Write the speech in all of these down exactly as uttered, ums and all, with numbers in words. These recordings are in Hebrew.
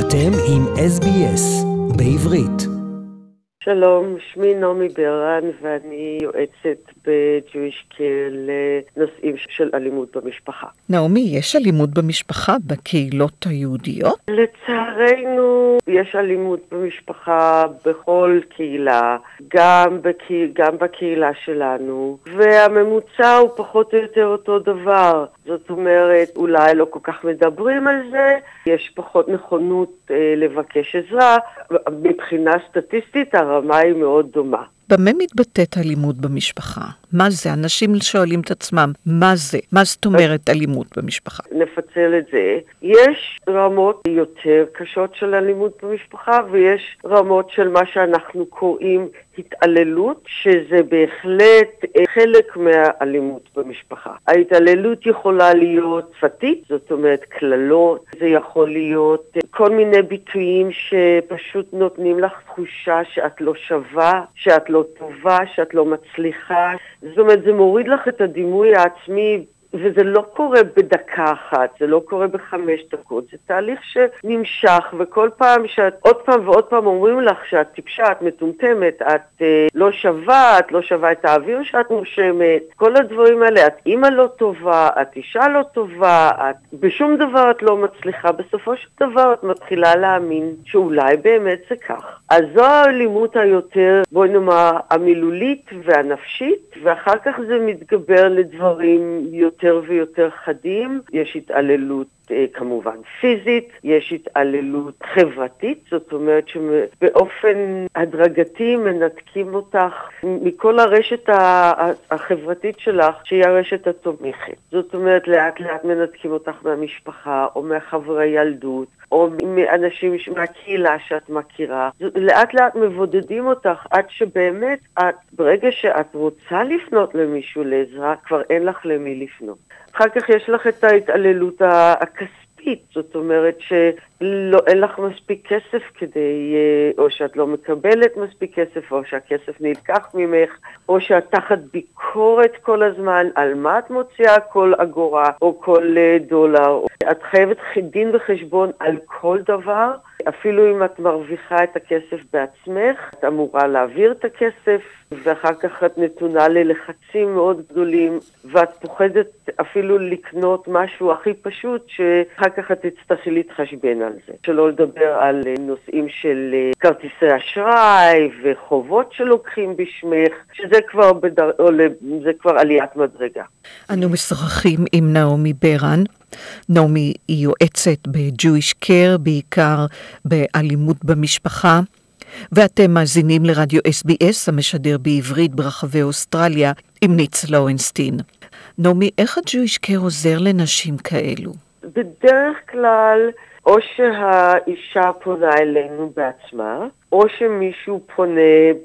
אתם עם אס בי אס בעברית. שלום, שמי נעמי ברן ואני יועצת בג'ויש קר לנושאים של אלימות במשפחה. נעמי, יש אלימות במשפחה בקהילות היהודיות? לצערנו יש אלימות במשפחה בכל קהילה, גם, בקה... גם בקהילה שלנו, והממוצע הוא פחות או יותר אותו דבר. זאת אומרת, אולי לא כל כך מדברים על זה, יש פחות נכונות אה, לבקש עזרה. מבחינה סטטיסטית הרמה היא מאוד דומה. במה מתבטאת אלימות במשפחה? מה זה? אנשים שואלים את עצמם, מה זה? מה זאת אומרת אלימות במשפחה? נפצל את זה. יש רמות יותר קשות של אלימות במשפחה, ויש רמות של מה שאנחנו קוראים התעללות, שזה בהחלט חלק מהאלימות במשפחה. ההתעללות יכולה להיות שפתית, זאת אומרת כללות, זה יכול להיות כל מיני ביטויים שפשוט נותנים לך תחושה שאת לא שווה, שאת לא טובה, שאת לא מצליחה. זאת אומרת, זה מוריד לך את הדימוי העצמי, וזה לא קורה בדקה אחת, זה לא קורה בחמש דקות, זה תהליך שנמשך, וכל פעם שאת עוד פעם ועוד פעם אומרים לך שאת טיפשה, את מטומטמת, את אה, לא שווה, את לא שווה את האוויר שאת נושמת, כל הדברים האלה, את אימא לא טובה, את אישה לא טובה, את בשום דבר את לא מצליחה, בסופו של דבר את מתחילה להאמין שאולי באמת זה כך. אז זו האלימות היותר, בואי נאמר, המילולית והנפשית, ואחר כך זה מתגבר לדברים יותר יותר ויותר חדים. יש התעללות אה, כמובן פיזית, יש התעללות חברתית, זאת אומרת שבאופן הדרגתי מנתקים אותך מכל הרשת החברתית שלך, שהיא הרשת התומכת. זאת אומרת, לאט לאט מנתקים אותך מהמשפחה או מהחברי ילדות, או מאנשים מהקהילה שאת מכירה. לאט לאט מבודדים אותך עד שבאמת את, ברגע שאת רוצה לפנות למישהו לעזרה, כבר אין לך למי לפנות. אחר כך יש לך את ההתעללות הכספית, זאת אומרת שאין לך מספיק כסף כדי, או שאת לא מקבלת מספיק כסף, או שהכסף נלקח ממך, או שאת תחת ביקורת כל הזמן על מה את מוציאה כל אגורה או כל דולר. את חייבת דין וחשבון על כל דבר, אפילו אם את מרוויחה את הכסף בעצמך, את אמורה להעביר את הכסף, ואחר כך את נתונה ללחצים מאוד גדולים, ואת פוחדת אפילו לקנות משהו הכי פשוט, שאחר כך את תצטרכי להתחשבן על זה. שלא לדבר על נושאים של כרטיסי אשראי וחובות שלוקחים בשמך, שזה כבר, בדר... זה כבר עליית מדרגה. אנו משוחחים עם נעמי ברן. נעמי היא יועצת בג'ויש קר, בעיקר באלימות במשפחה, ואתם מאזינים לרדיו אס בי אס המשדר בעברית ברחבי אוסטרליה עם ניץ לורנסטין. נעמי, איך הג'ויש קר עוזר לנשים כאלו? בדרך כלל, או שהאישה פונה אלינו בעצמה, או שמישהו פונה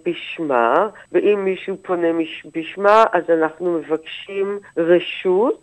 בשמה, ואם מישהו פונה בשמה, אז אנחנו מבקשים רשות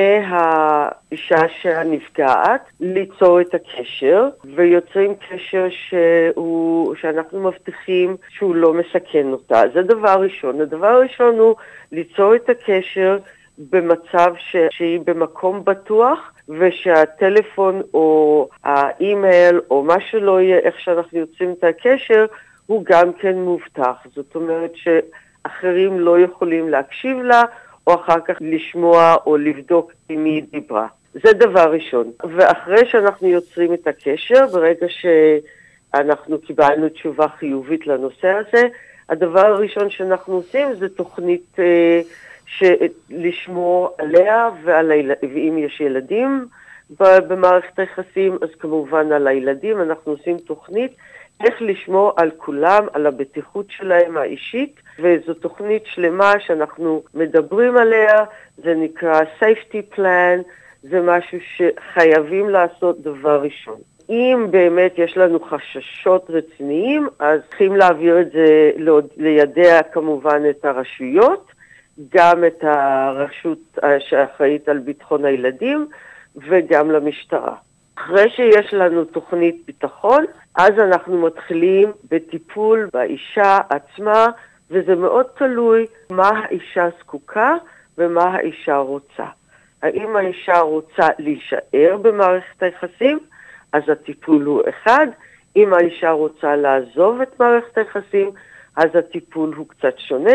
מהאישה שהנפגעת ליצור את הקשר, ויוצרים קשר שהוא, שאנחנו מבטיחים שהוא לא מסכן אותה. זה דבר ראשון. הדבר הראשון הוא ליצור את הקשר במצב ש... שהיא במקום בטוח, ושהטלפון או האימייל או מה שלא יהיה, איך שאנחנו יוצאים את הקשר, הוא גם כן מובטח. זאת אומרת שאחרים לא יכולים להקשיב לה, או אחר כך לשמוע או לבדוק עם מי דיברה. זה דבר ראשון. ואחרי שאנחנו יוצרים את הקשר, ברגע שאנחנו קיבלנו תשובה חיובית לנושא הזה, הדבר הראשון שאנחנו עושים זה תוכנית לשמור עליה, ועל הילד... ואם יש ילדים במערכת היחסים, אז כמובן על הילדים. אנחנו עושים תוכנית איך לשמור על כולם, על הבטיחות שלהם האישית, וזו תוכנית שלמה שאנחנו מדברים עליה, זה נקרא safety plan, זה משהו שחייבים לעשות דבר ראשון. אם באמת יש לנו חששות רציניים, אז צריכים להעביר את זה, לידע כמובן את הרשויות, גם את הרשות שאחראית על ביטחון הילדים, וגם למשטרה. אחרי שיש לנו תוכנית ביטחון, אז אנחנו מתחילים בטיפול באישה עצמה, וזה מאוד תלוי מה האישה זקוקה ומה האישה רוצה. האם האישה רוצה להישאר במערכת היחסים, אז הטיפול הוא אחד. אם האישה רוצה לעזוב את מערכת היחסים, אז הטיפול הוא קצת שונה,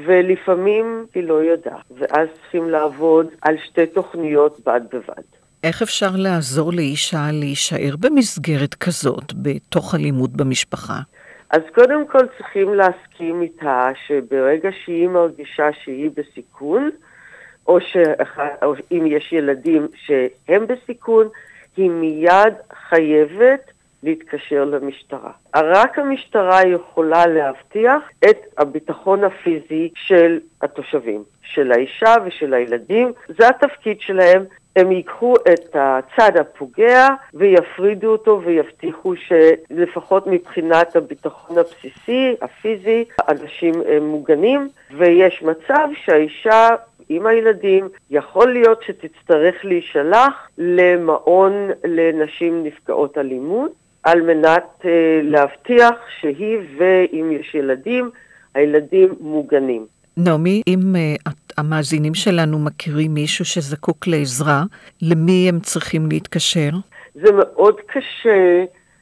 ולפעמים היא לא יודעת. ואז צריכים לעבוד על שתי תוכניות בד בבד. איך אפשר לעזור לאישה להישאר במסגרת כזאת, בתוך אלימות במשפחה? אז קודם כל צריכים להסכים איתה שברגע שהיא מרגישה שהיא בסיכון, או, שאח... או אם יש ילדים שהם בסיכון, היא מיד חייבת להתקשר למשטרה. רק המשטרה יכולה להבטיח את הביטחון הפיזי של התושבים, של האישה ושל הילדים. זה התפקיד שלהם. הם ייקחו את הצד הפוגע ויפרידו אותו ויבטיחו שלפחות מבחינת הביטחון הבסיסי, הפיזי, אנשים מוגנים, ויש מצב שהאישה עם הילדים יכול להיות שתצטרך להישלח למעון לנשים נפגעות אלימות, על מנת uh, להבטיח שהיא ואם יש ילדים, הילדים מוגנים. נעמי, אם uh, המאזינים שלנו מכירים מישהו שזקוק לעזרה, למי הם צריכים להתקשר? זה מאוד קשה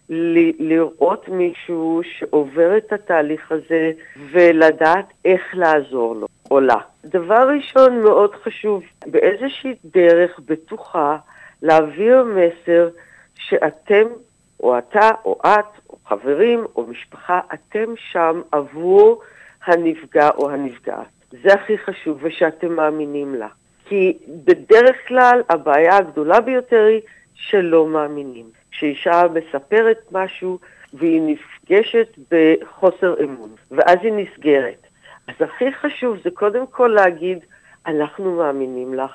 ל- לראות מישהו שעובר את התהליך הזה ולדעת איך לעזור לו או לה. דבר ראשון מאוד חשוב, באיזושהי דרך בטוחה להעביר מסר שאתם או אתה או את או חברים או משפחה, אתם שם עבור הנפגע או הנפגעת. זה הכי חשוב, ושאתם מאמינים לה. כי בדרך כלל הבעיה הגדולה ביותר היא שלא מאמינים. כשאישה מספרת משהו והיא נפגשת בחוסר אמון, ואז היא נסגרת. אז הכי חשוב זה קודם כל להגיד, אנחנו מאמינים לך,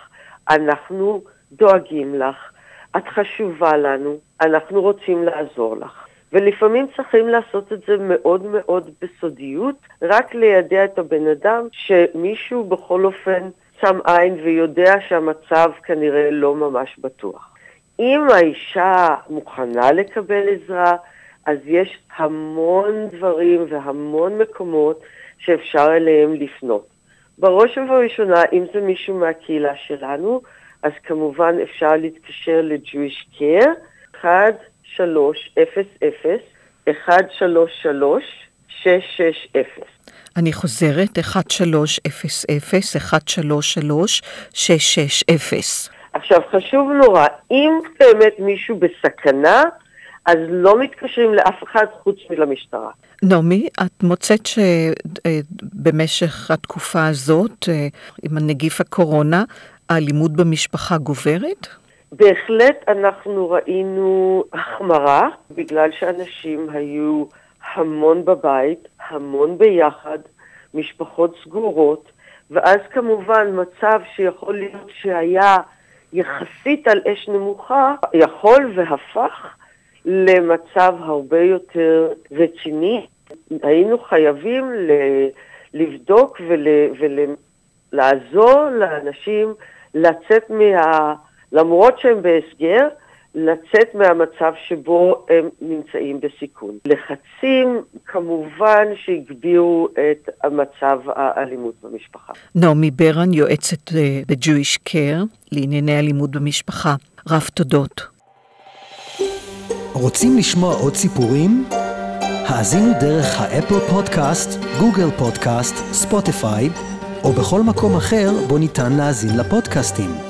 אנחנו דואגים לך, את חשובה לנו, אנחנו רוצים לעזור לך. ולפעמים צריכים לעשות את זה מאוד מאוד בסודיות, רק לידע את הבן אדם שמישהו בכל אופן שם עין ויודע שהמצב כנראה לא ממש בטוח. אם האישה מוכנה לקבל עזרה, אז יש המון דברים והמון מקומות שאפשר אליהם לפנות. בראש ובראשונה, אם זה מישהו מהקהילה שלנו, אז כמובן אפשר להתקשר ל-Jewish Care, אחת שלוש אפס אפס אחת שלוש שלוש שש שש אפס. אני חוזרת, אחת שלוש אפס אפס אחת שלוש שלוש שש שש אפס. עכשיו חשוב נורא, אם באמת מישהו בסכנה, אז לא מתקשרים לאף אחד חוץ מלמשטרה. נעמי, את מוצאת שבמשך התקופה הזאת, עם הנגיף הקורונה, האלימות במשפחה גוברת? בהחלט אנחנו ראינו החמרה, בגלל שאנשים היו המון בבית, המון ביחד, משפחות סגורות, ואז כמובן מצב שיכול להיות שהיה יחסית על אש נמוכה, יכול והפך למצב הרבה יותר רציני. היינו חייבים לבדוק ולעזור לאנשים לצאת מה... למרות שהם בהסגר, לצאת מהמצב שבו הם נמצאים בסיכון. לחצים כמובן שהגבירו את המצב האלימות במשפחה. נעמי ברן, יועצת ב-Jewish Care לענייני אלימות במשפחה. רב תודות. רוצים לשמוע עוד סיפורים? האזינו דרך האפל פודקאסט, גוגל פודקאסט, ספוטיפיי, או בכל מקום אחר בו ניתן להאזין לפודקאסטים.